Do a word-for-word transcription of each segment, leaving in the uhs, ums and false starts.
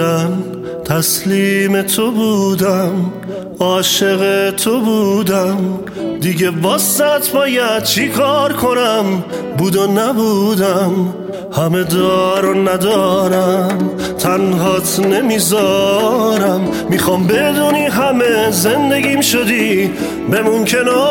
خوندن تسلیم تو بودم، عاشق تو بودم، دیگه واسط باید چی کار کنم؟ بود و نبودم، همه دار و ندارم، تنهات نمیذارم، میخوام بدونی همه زندگیم شدی، بمون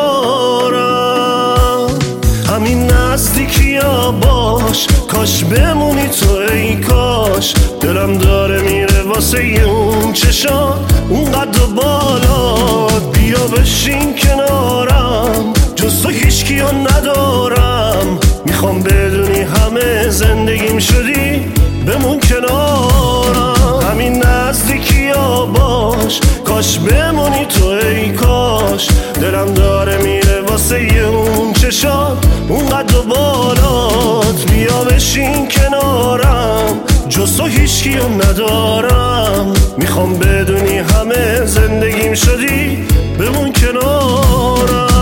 کنارم. همین نزدیکی ها باش، کاش بمونی تو ای کاش، دلم داره میره واسه اون چشات اون قد و بالات، بیا بشین کنارم، جز تو هیچکی ها ندارم، میخوام بدونی همه زندگیم شدی، بمون کنارم. همین نزدیکی ها باش، کاش بمونی تو ای کاش، دلم داره میره واسه اون چشات اون قد و بالات، بیا بشین کنارم، جز تو هیچکی رو ندارم، میخوام بدونی همه زندگیم شدی، بمون کنارم.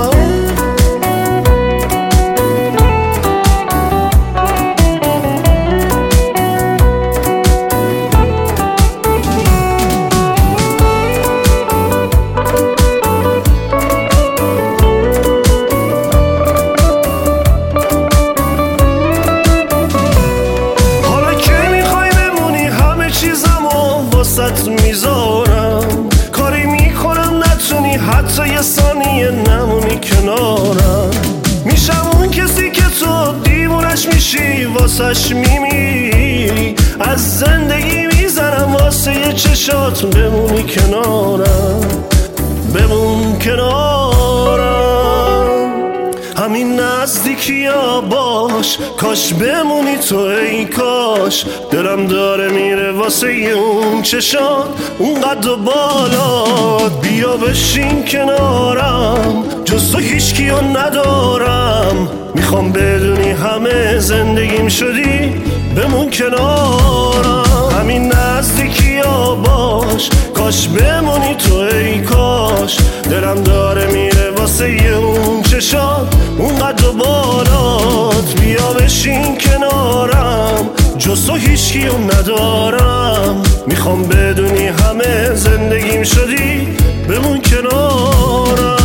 میذارم کاری میکنم نتونی حتی یه ثانیه نمونی کنارم، میشم اون کسی که تو دیوونش میشی واسش میمیری، از زندگی میزنم واسه یه چشات، بمونی کنارم، بمون کنارم. همین نزدیکی ها باش، کاش بمونی تو ای کاش، دلم داره میره واسه اون چشات اون قد و بالات، بیا بشین کنارم، جز تو هیچکی ها ندارم، میخوام بدونی همه زندگیم شدی، بمون کنارم. همین نزدیکی ها باش، کاش بمونی تو ای کاش، دلم داره میره واسه اون چشات اون قد و بالات، بیا بشین کنارم، جز تو هیچکی رو ندارم، میخوام بدونی همه زندگیم شدی، بمون کنارم.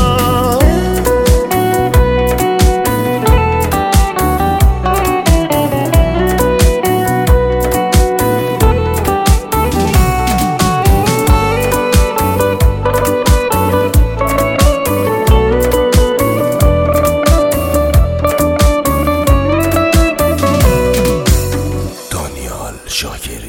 شاکر